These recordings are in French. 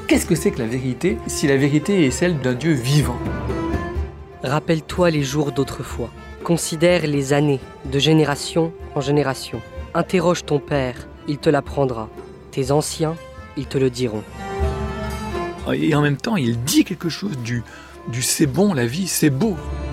qu'est-ce que c'est que la vérité si la vérité est celle d'un Dieu vivant ? Rappelle-toi les jours d'autrefois. Considère les années, de génération en génération. Interroge ton père, il te l'apprendra. Tes anciens, ils te le diront. Et en même temps, il dit quelque chose du c'est bon, la vie, c'est beau.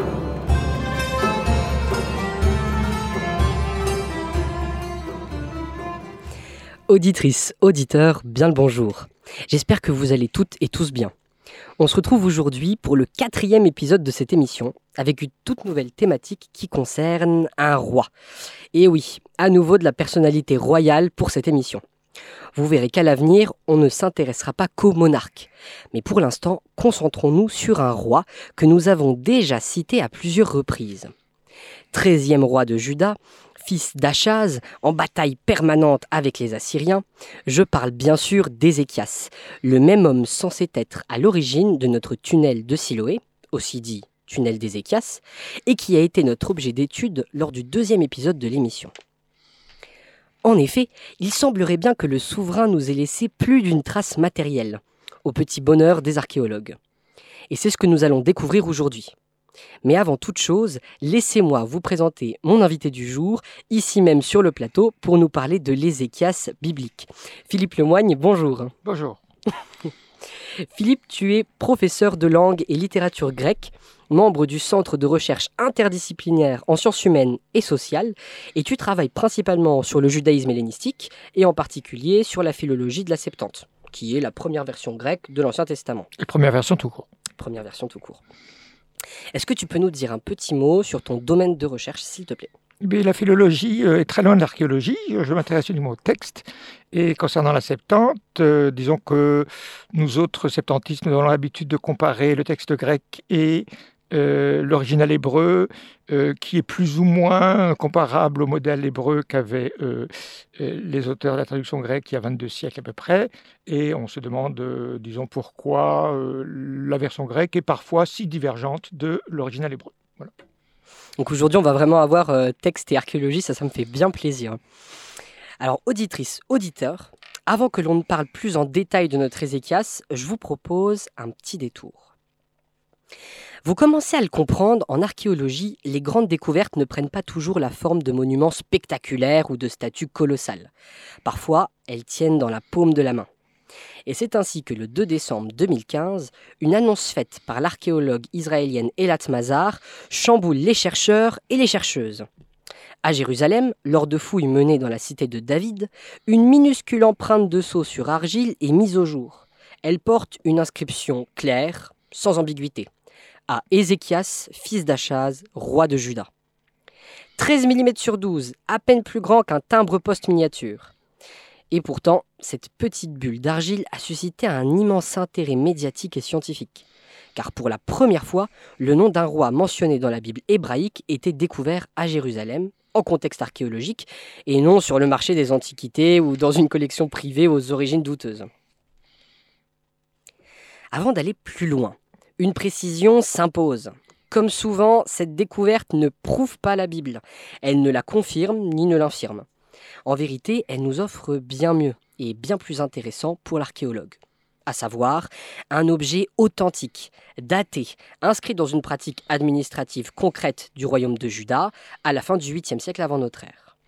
Auditrices, auditeurs, bien le bonjour. J'espère que vous allez toutes et tous bien. On se retrouve aujourd'hui pour le 4e épisode de cette émission, avec une toute nouvelle thématique qui concerne un roi. Et oui, à nouveau de la personnalité royale pour cette émission. Vous verrez qu'à l'avenir, on ne s'intéressera pas qu'aux monarques. Mais pour l'instant, concentrons-nous sur un roi que nous avons déjà cité à plusieurs reprises. 13e roi de Juda, fils d'Achaz, en bataille permanente avec les Assyriens, je parle bien sûr d'Ézéchias, le même homme censé être à l'origine de notre tunnel de Siloé, aussi dit tunnel d'Ézéchias, et qui a été notre objet d'étude lors du 2e épisode de l'émission. En effet, il semblerait bien que le souverain nous ait laissé plus d'une trace matérielle, au petit bonheur des archéologues. Et c'est ce que nous allons découvrir aujourd'hui. Mais avant toute chose, laissez-moi vous présenter mon invité du jour, ici même sur le plateau, pour nous parler de l'Ézéchias biblique. Philippe Lemoigne, bonjour. Bonjour. Philippe, tu es professeur de langue et littérature grecque, membre du Centre de recherche interdisciplinaire en sciences humaines et sociales, et tu travailles principalement sur le judaïsme hellénistique, et en particulier sur la philologie de la Septante, qui est la première version grecque de l'Ancien Testament. La première version tout court. Première version tout court. Est-ce que tu peux nous dire un petit mot sur ton domaine de recherche, s'il te plaît ? Mais la philologie est très loin de l'archéologie. Je m'intéresse uniquement au texte. Et concernant la Septante, disons que nous autres septentistes, nous avons l'habitude de comparer le texte grec et l'original hébreu, qui est plus ou moins comparable au modèle hébreu qu'avaient les auteurs de la traduction grecque il y a 22 siècles à peu près. Et on se demande, disons, pourquoi la version grecque est parfois si divergente de l'original hébreu. Voilà. Donc aujourd'hui, on va vraiment avoir texte et archéologie, ça me fait bien plaisir. Alors, auditrices, auditeurs, avant que l'on ne parle plus en détail de notre Ézéchias, je vous propose un petit détour. Vous commencez à le comprendre, en archéologie, les grandes découvertes ne prennent pas toujours la forme de monuments spectaculaires ou de statues colossales. Parfois, elles tiennent dans la paume de la main. Et c'est ainsi que le 2 décembre 2015, une annonce faite par l'archéologue israélienne Eilat Mazar chamboule les chercheurs et les chercheuses. À Jérusalem, lors de fouilles menées dans la cité de David, une minuscule empreinte de sceau sur argile est mise au jour. Elle porte une inscription claire, sans ambiguïté. À Ézéchias, fils d'Achaz, roi de Juda. 13 mm sur 12, à peine plus grand qu'un timbre-poste miniature. Et pourtant, cette petite bulle d'argile a suscité un immense intérêt médiatique et scientifique. Car pour la première fois, le nom d'un roi mentionné dans la Bible hébraïque était découvert à Jérusalem, en contexte archéologique, et non sur le marché des antiquités ou dans une collection privée aux origines douteuses. Avant d'aller plus loin, une précision s'impose. Comme souvent, cette découverte ne prouve pas la Bible. Elle ne la confirme ni ne l'infirme. En vérité, elle nous offre bien mieux et bien plus intéressant pour l'archéologue. À savoir, un objet authentique, daté, inscrit dans une pratique administrative concrète du royaume de Juda à la fin du 8e siècle avant notre ère.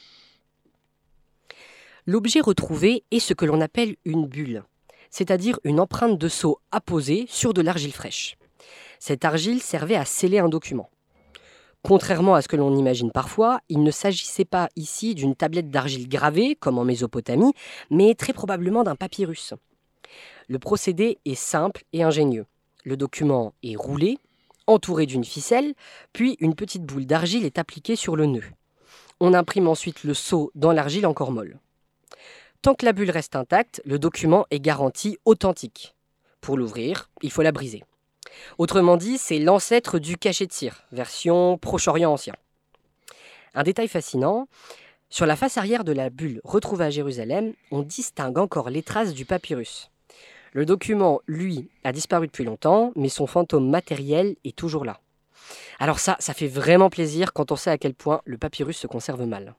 L'objet retrouvé est ce que l'on appelle une bulle, c'est-à-dire une empreinte de sceau apposée sur de l'argile fraîche. Cette argile servait à sceller un document. Contrairement à ce que l'on imagine parfois, il ne s'agissait pas ici d'une tablette d'argile gravée, comme en Mésopotamie, mais très probablement d'un papyrus. Le procédé est simple et ingénieux. Le document est roulé, entouré d'une ficelle, puis une petite boule d'argile est appliquée sur le nœud. On imprime ensuite le sceau dans l'argile encore molle. Tant que la bulle reste intacte, le document est garanti authentique. Pour l'ouvrir, il faut la briser. Autrement dit, c'est l'ancêtre du cachet de cire, version Proche-Orient ancien. Un détail fascinant, sur la face arrière de la bulle retrouvée à Jérusalem, on distingue encore les traces du papyrus. Le document, lui, a disparu depuis longtemps, mais son fantôme matériel est toujours là. Alors ça fait vraiment plaisir quand on sait à quel point le papyrus se conserve mal.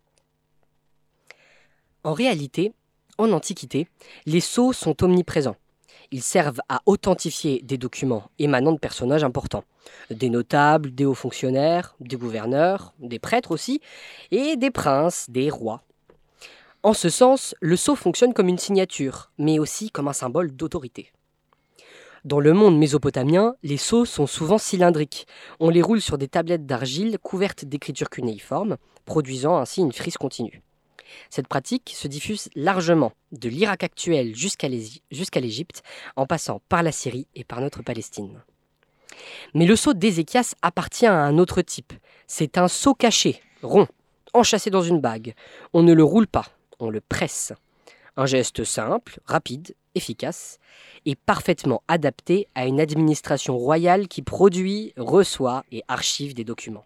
En réalité, en Antiquité, les sceaux sont omniprésents, Ils servent à authentifier des documents émanant de personnages importants. Des notables, des hauts fonctionnaires, des gouverneurs, des prêtres aussi, et des princes, des rois. En ce sens, le sceau fonctionne comme une signature, mais aussi comme un symbole d'autorité. Dans le monde mésopotamien, les sceaux sont souvent cylindriques. On les roule sur des tablettes d'argile couvertes d'écritures cunéiformes, produisant ainsi une frise continue. Cette pratique se diffuse largement, de l'Irak actuel jusqu'à l'Égypte, en passant par la Syrie et par notre Palestine. Mais le sceau d'Ézéchias appartient à un autre type. C'est un sceau caché, rond, enchâssé dans une bague. On ne le roule pas, on le presse. Un geste simple, rapide, efficace et parfaitement adapté à une administration royale qui produit, reçoit et archive des documents.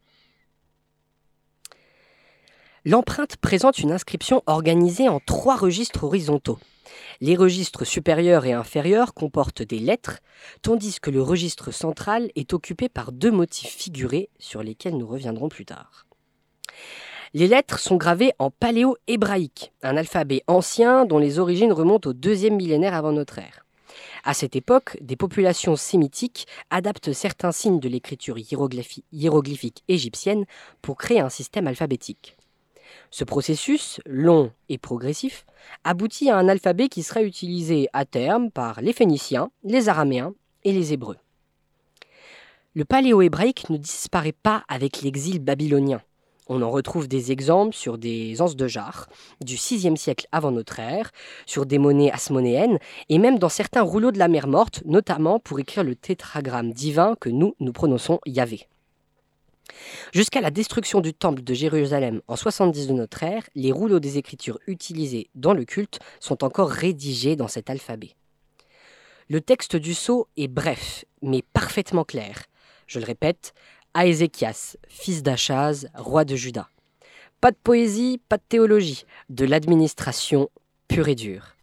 L'empreinte présente une inscription organisée en 3 registres horizontaux. Les registres supérieurs et inférieurs comportent des lettres, tandis que le registre central est occupé par 2 motifs figurés sur lesquels nous reviendrons plus tard. Les lettres sont gravées en paléo-hébraïque, un alphabet ancien dont les origines remontent au 2e millénaire avant notre ère. À cette époque, des populations sémitiques adaptent certains signes de l'écriture hiéroglyphique égyptienne pour créer un système alphabétique. Ce processus, long et progressif, aboutit à un alphabet qui sera utilisé à terme par les Phéniciens, les Araméens et les Hébreux. Le paléo-hébraïque ne disparaît pas avec l'exil babylonien. On en retrouve des exemples sur des anses de jarre du VIe siècle avant notre ère, sur des monnaies hasmonéennes et même dans certains rouleaux de la mer Morte, notamment pour écrire le tétragramme divin que nous prononçons Yahvé. Jusqu'à la destruction du temple de Jérusalem en 70 de notre ère, les rouleaux des écritures utilisés dans le culte sont encore rédigés dans cet alphabet. Le texte du sceau est bref, mais parfaitement clair. Je le répète, à Ézéchias, fils d'Achaz, roi de Juda. Pas de poésie, pas de théologie, de l'administration pure et dure.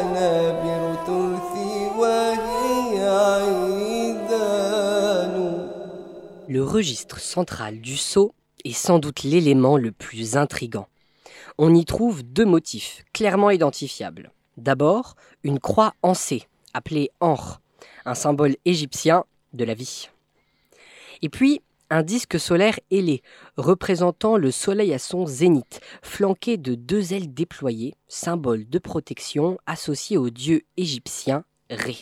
Le registre central du sceau est sans doute l'élément le plus intrigant. On y trouve deux motifs clairement identifiables. D'abord, une croix en C, appelée Ankh, un symbole égyptien de la vie. Et puis, un disque solaire ailé, représentant le soleil à son zénith, flanqué de deux ailes déployées, symbole de protection associé au dieu égyptien Ré.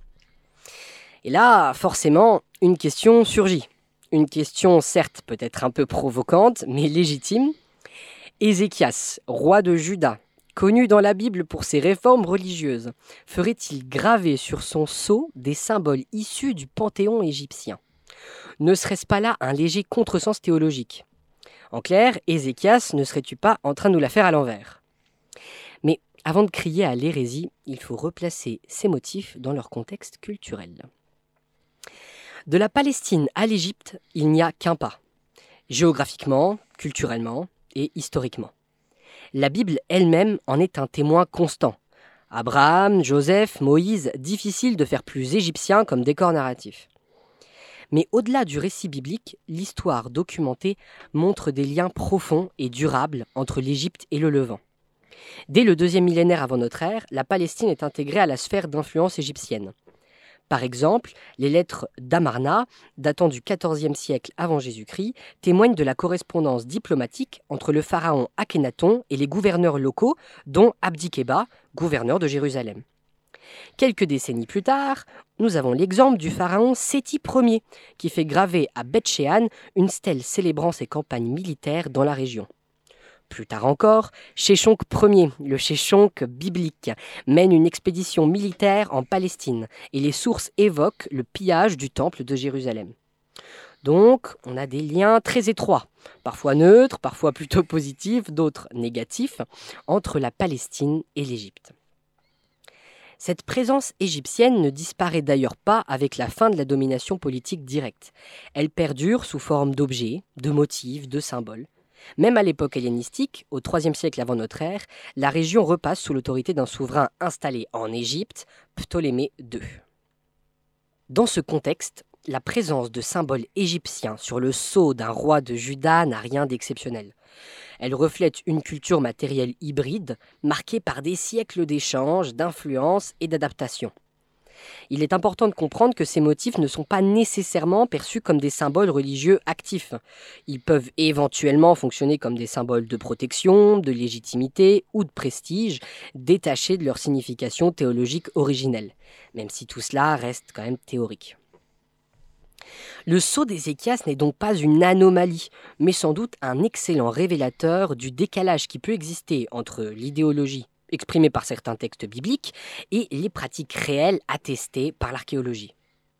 Et là, forcément, une question surgit. Une question certes peut-être un peu provocante, mais légitime. Ézéchias, roi de Juda, connu dans la Bible pour ses réformes religieuses, ferait-il graver sur son sceau des symboles issus du panthéon égyptien ? Ne serait-ce pas là un léger contresens théologique ? En clair, Ézéchias, ne serais-tu pas en train de nous la faire à l'envers ? Mais avant de crier à l'hérésie, il faut replacer ces motifs dans leur contexte culturel. De la Palestine à l'Égypte, il n'y a qu'un pas, géographiquement, culturellement et historiquement. La Bible elle-même en est un témoin constant. Abraham, Joseph, Moïse, difficile de faire plus égyptien comme décor narratif. Mais au-delà du récit biblique, l'histoire documentée montre des liens profonds et durables entre l'Égypte et le Levant. Dès le 2e millénaire avant notre ère, la Palestine est intégrée à la sphère d'influence égyptienne. Par exemple, les lettres d'Amarna, datant du XIVe siècle avant Jésus-Christ, témoignent de la correspondance diplomatique entre le pharaon Akhénaton et les gouverneurs locaux, dont Abdi-Kéba, gouverneur de Jérusalem. Quelques décennies plus tard, nous avons l'exemple du pharaon Séti Ier, qui fait graver à Beth-Shean une stèle célébrant ses campagnes militaires dans la région. Plus tard encore, Sheshonq Ier, le Sheshonq biblique, mène une expédition militaire en Palestine et les sources évoquent le pillage du temple de Jérusalem. Donc, on a des liens très étroits, parfois neutres, parfois plutôt positifs, d'autres négatifs, entre la Palestine et l'Égypte. Cette présence égyptienne ne disparaît d'ailleurs pas avec la fin de la domination politique directe. Elle perdure sous forme d'objets, de motifs, de symboles. Même à l'époque hellénistique, au IIIe siècle avant notre ère, la région repasse sous l'autorité d'un souverain installé en Égypte, Ptolémée II. Dans ce contexte, la présence de symboles égyptiens sur le sceau d'un roi de Juda n'a rien d'exceptionnel. Elle reflète une culture matérielle hybride, marquée par des siècles d'échanges, d'influences et d'adaptations. Il est important de comprendre que ces motifs ne sont pas nécessairement perçus comme des symboles religieux actifs. Ils peuvent éventuellement fonctionner comme des symboles de protection, de légitimité ou de prestige, détachés de leur signification théologique originelle, même si tout cela reste quand même théorique. Le sceau d'Ézéchias n'est donc pas une anomalie, mais sans doute un excellent révélateur du décalage qui peut exister entre l'idéologie exprimée par certains textes bibliques et les pratiques réelles attestées par l'archéologie.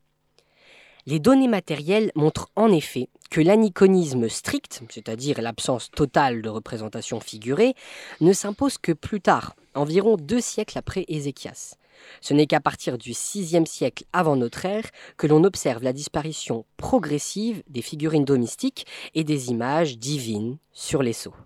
Les données matérielles montrent en effet que l'aniconisme strict, c'est-à-dire l'absence totale de représentation figurée, ne s'impose que plus tard, environ 2 siècles après Ézéchias. Ce n'est qu'à partir du VIe siècle avant notre ère que l'on observe la disparition progressive des figurines domestiques et des images divines sur les sceaux.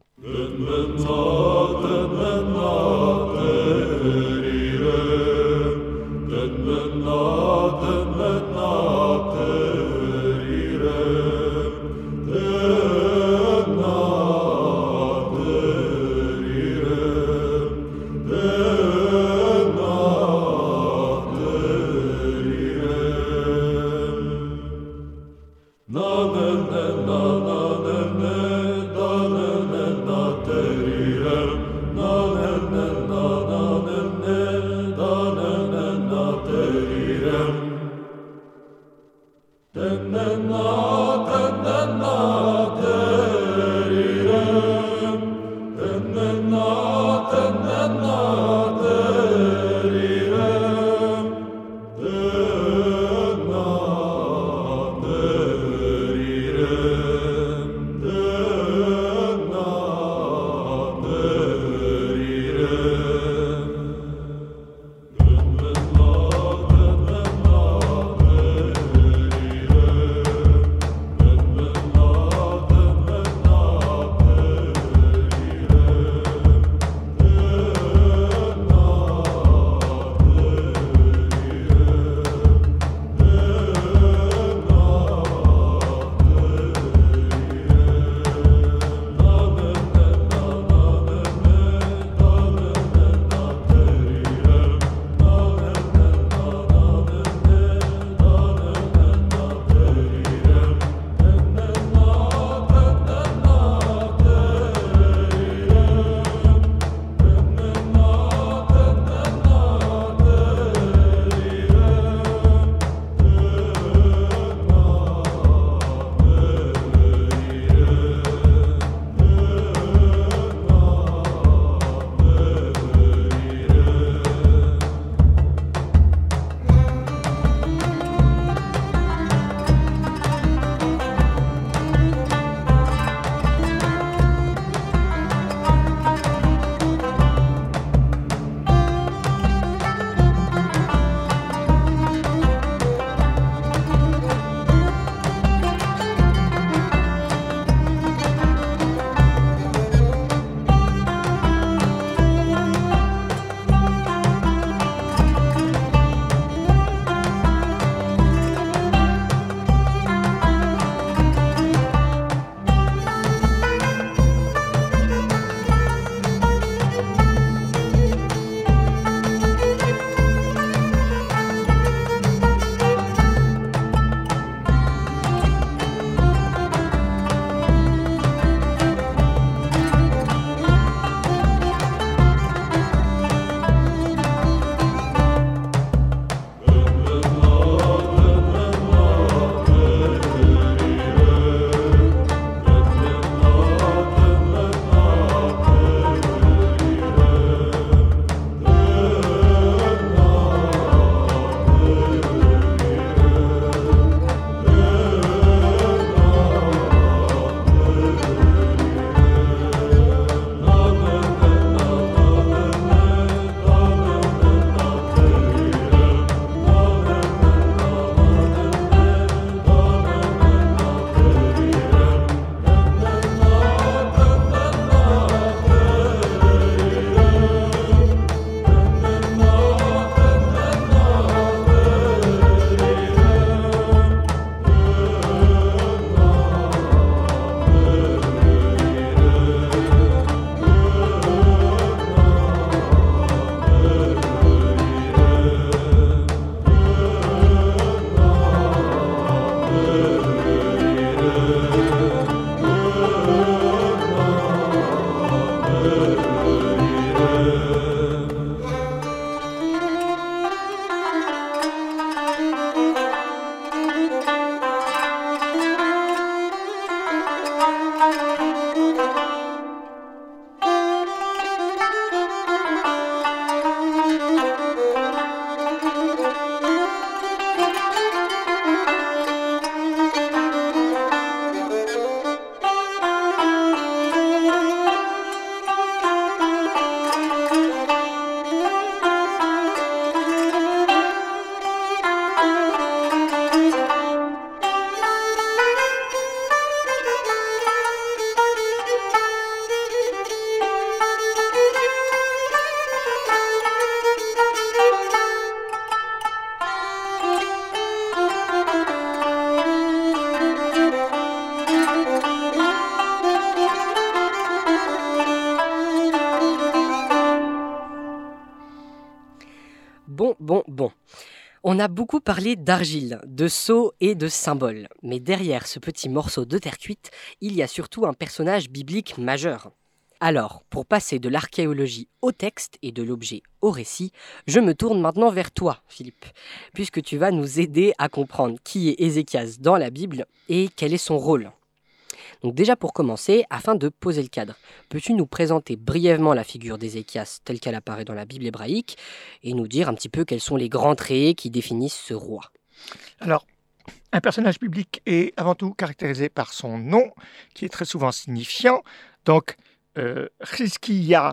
Bon. On a beaucoup parlé d'argile, de sceaux et de symboles. Mais derrière ce petit morceau de terre cuite, il y a surtout un personnage biblique majeur. Alors, pour passer de l'archéologie au texte et de l'objet au récit, je me tourne maintenant vers toi, Philippe, puisque tu vas nous aider à comprendre qui est Ézéchias dans la Bible et quel est son rôle. Donc déjà pour commencer, afin de poser le cadre, peux-tu nous présenter brièvement la figure d'Ézéchias telle qu'elle apparaît dans la Bible hébraïque et nous dire un petit peu quels sont les grands traits qui définissent ce roi? Alors, un personnage biblique est avant tout caractérisé par son nom, qui est très souvent signifiant. Donc, Chizkiya,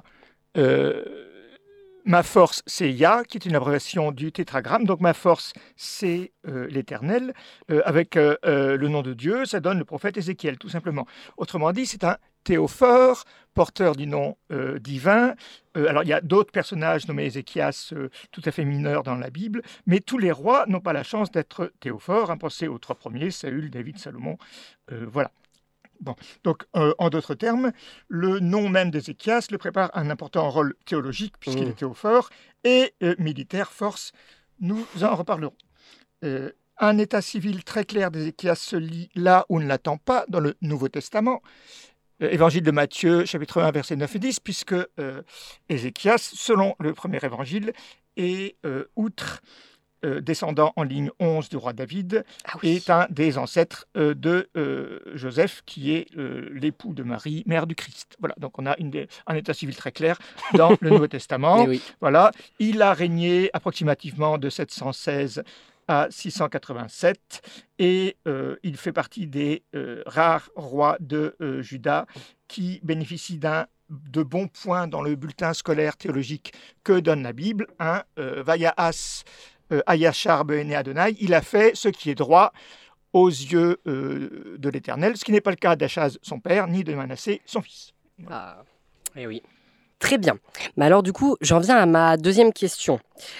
ma force, c'est Yah, qui est une abréviation du tétragramme. Donc, ma force, c'est l'Éternel. Avec le nom de Dieu, ça donne le prophète Ézéchiel, tout simplement. Autrement dit, c'est un théophore, porteur du nom divin. Alors, il y a d'autres personnages nommés Ézéchias, tout à fait mineurs dans la Bible, mais tous les rois n'ont pas la chance d'être théophores. Pensez aux trois premiers, Saül, David, Salomon. Voilà. Bon. Donc, en d'autres termes, le nom même d'Ézéchias le prépare à un important rôle théologique, puisqu'il est théophore, et militaire, force. Nous en reparlerons. Un état civil très clair d'Ézéchias se lit là où on ne l'attend pas, dans le Nouveau Testament. Évangile de Matthieu, chapitre 1, versets 9 et 10, puisque Ézéchias, selon le premier évangile, est outre descendant en ligne 11 du roi David, est un des ancêtres de Joseph, qui est l'époux de Marie, mère du Christ. Voilà, donc on a un état civil très clair dans le Nouveau Testament. Voilà, il a régné approximativement de 716 à 687 et il fait partie des rares rois de Juda qui bénéficient de bons points dans le bulletin scolaire théologique que donne la Bible. Vayahas Ayachar Be'ene Adonai, il a fait ce qui est droit aux yeux de l'Éternel, ce qui n'est pas le cas d'Achaz, son père, ni de Manassé, son fils. Oui. Très bien. Mais alors du coup, j'en viens à ma deuxième question.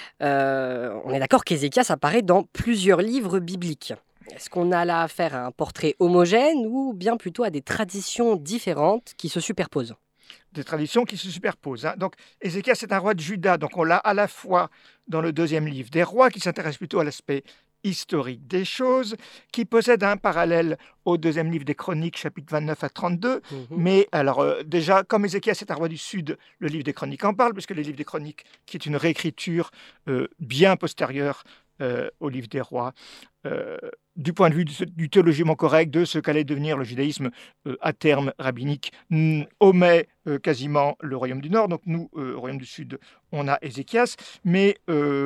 On est d'accord qu'Ézéchias apparaît dans plusieurs livres bibliques. Est-ce qu'on a là affaire à un portrait homogène ou bien plutôt à des traditions différentes qui se superposent? Des traditions qui se superposent. Donc, Ézéchias est un roi de Juda, donc on l'a à la fois dans le deuxième livre des rois, qui s'intéresse plutôt à l'aspect historique des choses, qui possède un parallèle au deuxième livre des Chroniques, chapitres 29 à 32. Mais alors, déjà, comme Ézéchias est un roi du Sud, le livre des Chroniques en parle, puisque le livre des Chroniques, qui est une réécriture bien postérieure au livre des rois, du point de vue du théologiquement correct, de ce qu'allait devenir le judaïsme à terme rabbinique, omet quasiment le royaume du Nord. Donc nous, au royaume du Sud, on a Ézéchias, mais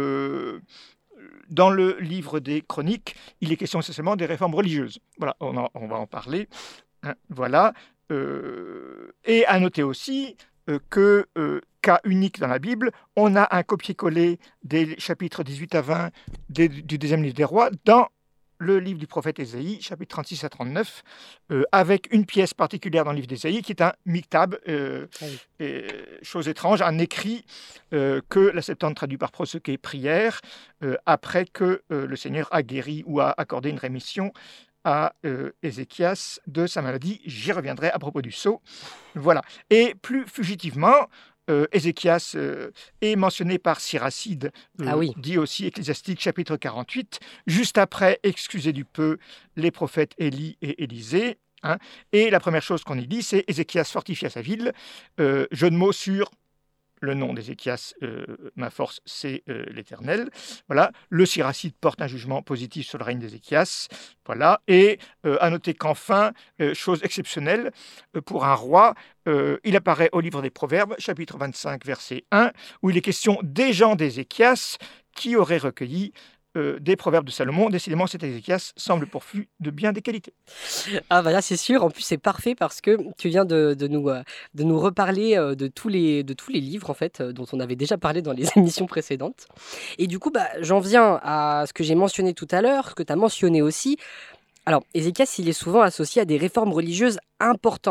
dans le livre des Chroniques, il est question essentiellement des réformes religieuses. Voilà, on va en parler. Voilà. Et à noter aussi que, cas unique dans la Bible, on a un copier-coller des chapitres 18 à 20 du deuxième livre des rois dans le livre du prophète Ésaïe, chapitres 36 à 39, avec une pièce particulière dans le livre d'Ésaïe qui est un miktab, chose étrange, un écrit que la Septante traduit par proseuché, prière, après que le Seigneur a guéri ou a accordé une rémission à Ézéchias de sa maladie. J'y reviendrai à propos du sceau. Voilà. Et plus fugitivement, Ézéchias est mentionné par Siracide, dit aussi Ecclésiastique, chapitre 48, juste après « Excusez du peu les prophètes Élie et Élisée ». Et la première chose qu'on y dit, c'est « Ézéchias fortifia sa ville ». Jeu de mots sur le nom d'Ézéchias, ma force, c'est l'Éternel. Voilà. Le Siracide porte un jugement positif sur le règne d'Ézéchias. Voilà. Et à noter qu'enfin, chose exceptionnelle pour un roi, il apparaît au livre des Proverbes, chapitre 25, verset 1, où il est question des gens d'Ézéchias qui auraient recueilli des proverbes de Salomon. Décidément, cet Ézéchias semble pourvu de bien des qualités. Ah bah là, c'est sûr. En plus, c'est parfait parce que tu viens de nous reparler de tous les livres en fait dont on avait déjà parlé dans les émissions précédentes. Et du coup, j'en viens à ce que j'ai mentionné tout à l'heure, ce que tu as mentionné aussi. Alors, Ézéchias, il est souvent associé à des réformes religieuses importantes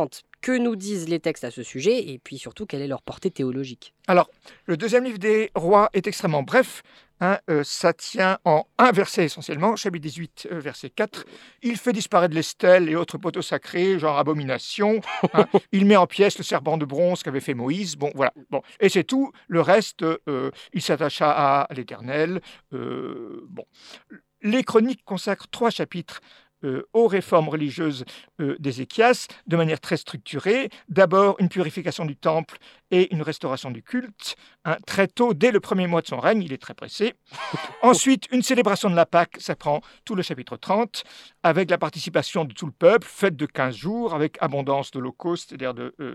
que nous disent les textes à ce sujet et puis surtout quelle est leur portée théologique. Alors, le deuxième livre des rois est extrêmement bref. Ça tient en un verset essentiellement, chapitre 18, verset 4. Il fait disparaître les stèles et autres poteaux sacrés, genre abomination. Il met en pièces le serpent de bronze qu'avait fait Moïse. Bon, voilà. Bon. Et c'est tout. Le reste, il s'attacha à l'Éternel. Bon. Les chroniques consacrent 3 chapitres aux réformes religieuses d'Ézéchias de manière très structurée. D'abord, une purification du temple et une restauration du culte. Très tôt, dès le premier mois de son règne, il est très pressé. Ensuite, une célébration de la Pâque, ça prend tout le chapitre 30, avec la participation de tout le peuple, fête de 15 jours, avec abondance d'holocaustes, c'est-à-dire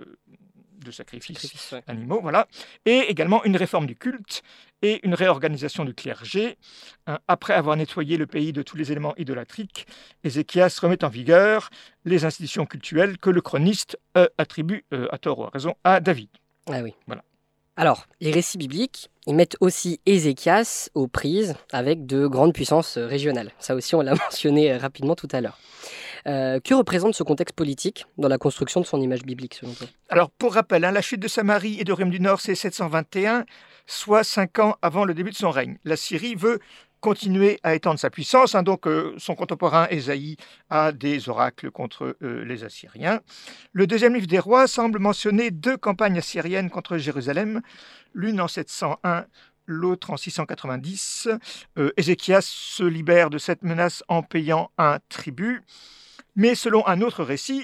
de sacrifices animaux, voilà. Et également une réforme du culte et une réorganisation du clergé. Après avoir nettoyé le pays de tous les éléments idolâtriques, Ézéchias remet en vigueur les institutions cultuelles que le chroniste attribue, à tort ou à raison, à David. Ah oui. Voilà. Alors, les récits bibliques, ils mettent aussi Ézéchias aux prises avec de grandes puissances régionales. Ça aussi, on l'a mentionné rapidement tout à l'heure. Que représente ce contexte politique dans la construction de son image biblique, selon toi ? Alors, pour rappel, la chute de Samarie et de Rome du Nord, c'est 721, soit 5 ans avant le début de son règne. La Syrie veut continuer à étendre sa puissance, donc son contemporain Ésaïe a des oracles contre les Assyriens. Le deuxième livre des rois semble mentionner 2 campagnes assyriennes contre Jérusalem, l'une en 701, l'autre en 690. Ézéchias se libère de cette menace en payant un tribut. Mais selon un autre récit,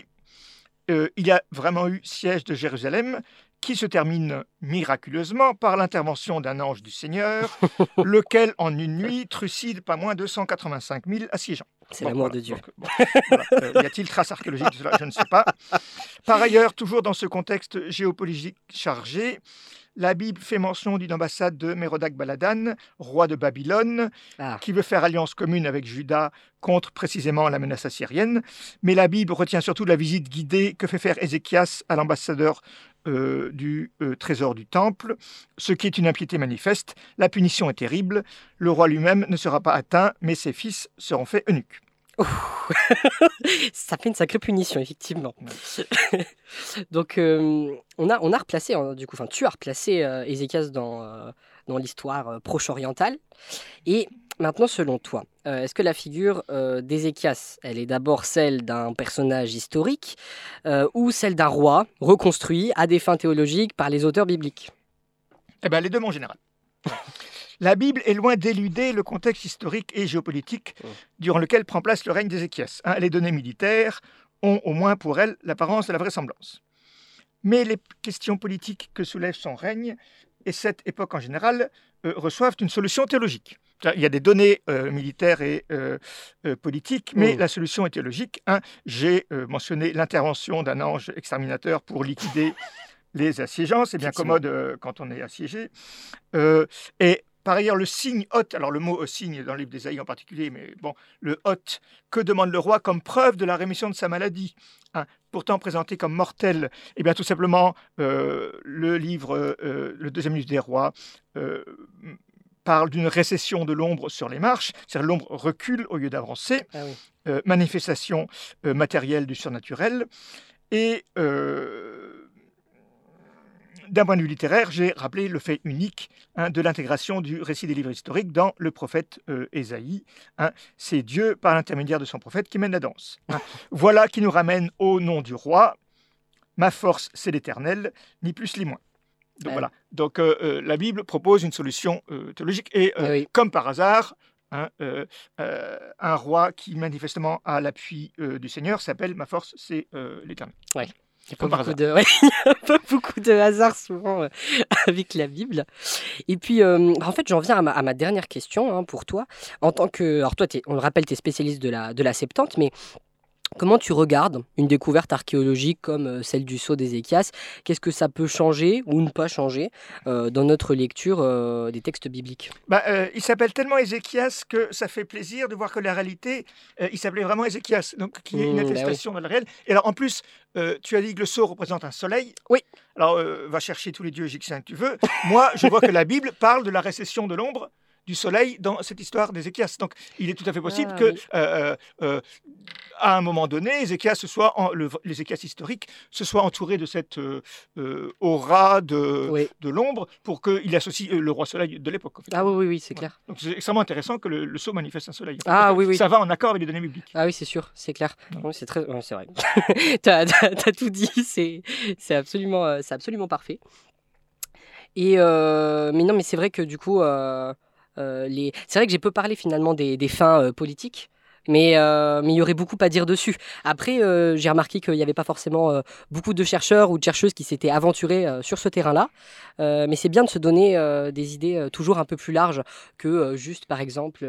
il y a vraiment eu siège de Jérusalem qui se termine miraculeusement par l'intervention d'un ange du Seigneur, lequel en une nuit trucide pas moins de 185 000 assiégeants. C'est l'amour de Dieu. Donc, voilà. Y a-t-il trace archéologique de cela ? Je ne sais pas. Par ailleurs, toujours dans ce contexte géopolitique chargé, la Bible fait mention d'une ambassade de Mérodach-Baladan, roi de Babylone, qui veut faire alliance commune avec Juda contre précisément la menace assyrienne. Mais la Bible retient surtout la visite guidée que fait faire Ézéchias à l'ambassadeur du trésor du temple, ce qui est une impiété manifeste. La punition est terrible. Le roi lui-même ne sera pas atteint, mais ses fils seront faits eunuques. Ça fait une sacrée punition, effectivement. Donc, on a replacé, tu as replacé Ézéchias dans l'histoire proche-orientale. Et maintenant, selon toi, est-ce que la figure d'Ézéchias, elle est d'abord celle d'un personnage historique ou celle d'un roi reconstruit à des fins théologiques par les auteurs bibliques ? Eh bien, les deux, mon général. La Bible est loin d'éluder le contexte historique et géopolitique durant lequel prend place le règne d'Ézéchias. Les données militaires ont au moins pour elle l'apparence de la vraisemblance. Mais les questions politiques que soulève son règne et cette époque en général reçoivent une solution théologique. Il y a des données militaires et politiques, mais la solution est théologique. J'ai mentionné l'intervention d'un ange exterminateur pour liquider les assiégeants. C'est bien commode quand on est assiégé. Et par ailleurs, le signe hôte, alors le mot signe dans le livre d'Ésaïe en particulier, mais bon, le hôte, que demande le roi comme preuve de la rémission de sa maladie, pourtant présenté comme mortel ? Eh bien, tout simplement, le deuxième livre des rois parle d'une récession de l'ombre sur les marches, c'est-à-dire l'ombre recule au lieu d'avancer, manifestation matérielle du surnaturel, et d'un point de vue littéraire, j'ai rappelé le fait unique de l'intégration du récit des livres historiques dans le prophète Ésaïe. C'est Dieu, par l'intermédiaire de son prophète, qui mène la danse. Voilà qui nous ramène au nom du roi. Ma force, c'est l'Éternel, ni plus ni moins. Donc voilà. Donc la Bible propose une solution théologique. Et comme par hasard, un roi qui manifestement a l'appui du Seigneur s'appelle Ma force, c'est l'Éternel. Ouais. Il n'y a pas beaucoup de hasard souvent avec la Bible. Et puis, en fait, j'en viens à ma dernière question pour toi. En tant que, alors toi, on le rappelle, tu es spécialiste de la Septante, mais comment tu regardes une découverte archéologique comme celle du sceau d'Ézéchias ? Qu'est-ce que ça peut changer ou ne pas changer dans notre lecture des textes bibliques ? Il s'appelle tellement Ézéchias que ça fait plaisir de voir que la réalité, il s'appelait vraiment Ézéchias, donc qui est une attestation de la réelle. Et alors en plus, tu as dit que le sceau représente un soleil. Oui. Alors va chercher tous les dieux égyptiens que tu veux. Moi, je vois que la Bible parle de la récession de l'ombre du soleil dans cette histoire d'Ézéchias. Donc, il est tout à fait possible Ah, que, oui. à un moment donné, l'Ézéchias historique se soit entouré de cette aura Oui. de l'ombre pour qu'il associe le roi soleil de l'époque. En fait. Ah oui, c'est clair. Donc, c'est extrêmement intéressant que le sceau manifeste un soleil. En fait, Ah parce que oui. Ça va en accord avec les données bibliques. Ah oui, c'est sûr, c'est clair. Ouais. Oui, c'est vrai. T'as tout dit, c'est absolument parfait. Et mais non, mais c'est vrai que du coup, c'est vrai que j'ai peu parlé finalement des fins politiques. Mais il y aurait beaucoup à dire dessus. Après, j'ai remarqué qu'il n'y avait pas forcément beaucoup de chercheurs ou de chercheuses qui s'étaient aventurés sur ce terrain-là. Mais c'est bien de se donner des idées toujours un peu plus larges que juste, par exemple,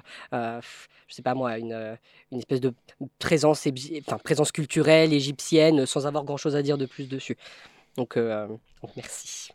je sais pas moi, une espèce de présence culturelle égyptienne sans avoir grand-chose à dire de plus dessus. Donc merci.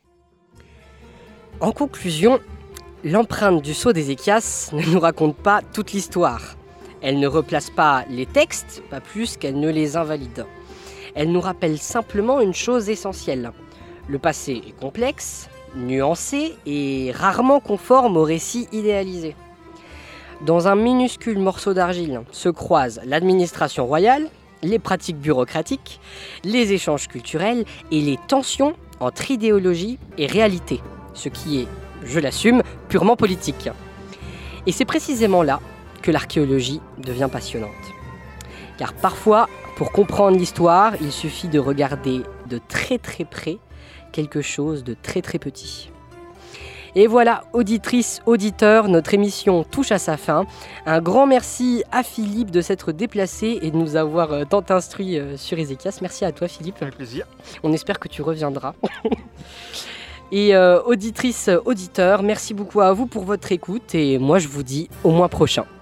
En conclusion, l'empreinte du sceau d'Ézéchias ne nous raconte pas toute l'histoire. Elle ne replace pas les textes, pas plus qu'elle ne les invalide. Elle nous rappelle simplement une chose essentielle. Le passé est complexe, nuancé et rarement conforme au récit idéalisé. Dans un minuscule morceau d'argile se croisent l'administration royale, les pratiques bureaucratiques, les échanges culturels et les tensions entre idéologie et réalité, ce qui est, je l'assume, purement politique. Et c'est précisément là que l'archéologie devient passionnante. Car parfois, pour comprendre l'histoire, il suffit de regarder de très très près quelque chose de très très petit. Et voilà, auditrices, auditeurs, notre émission touche à sa fin. Un grand merci à Philippe de s'être déplacé et de nous avoir tant instruit sur Ézéchias. Merci à toi Philippe. Avec plaisir. On espère que tu reviendras. Et auditrices, auditeurs, merci beaucoup à vous pour votre écoute et moi je vous dis au mois prochain.